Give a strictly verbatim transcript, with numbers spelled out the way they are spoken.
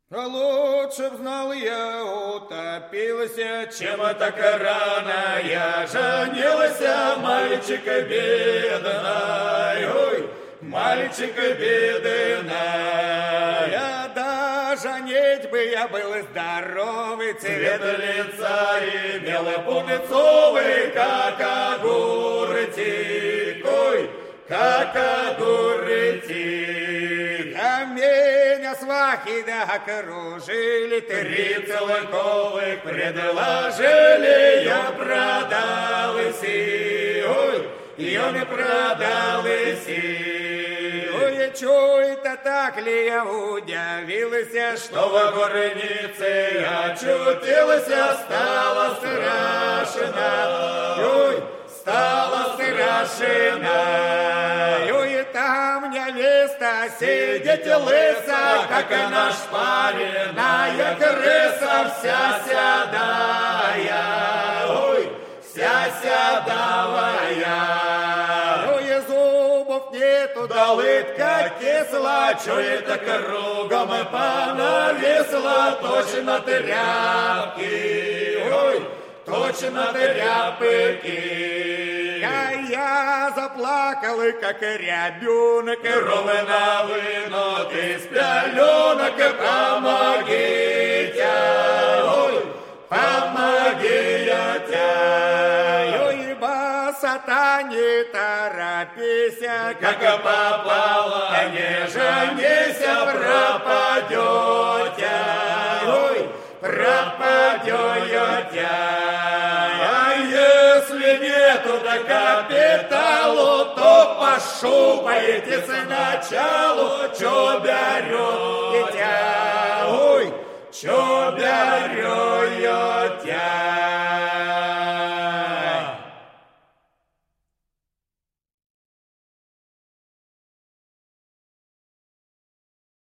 А лучше б знал я, утопился, чем так рано я женился, мальчика бедный, ой, мальчика бедный. Я даже женить бы я был здоровый, цвет лица имел пунцовый, как огурчик, ой, как огурчик. А меня свахи да окружили, три целковых предложили, я продал иси, ой, я не продал иси. Ой, чё это так ли я удивился, что в горнице очутилась, стало страшно, ой, стало страшно. Ой, там невеста сидит лыса, как наш пареная крыса, вся седая, ой, вся седавая. Ой, зубов нету, да лытка кисла, чует кругом понависла, точно тряпки, ой, точно тряпки. А я заплакал, как рябенок, ровно вынут из пеленок, помогите, ой, помогите. Ой, басата, не торопися, как попало, не женись, пропадет.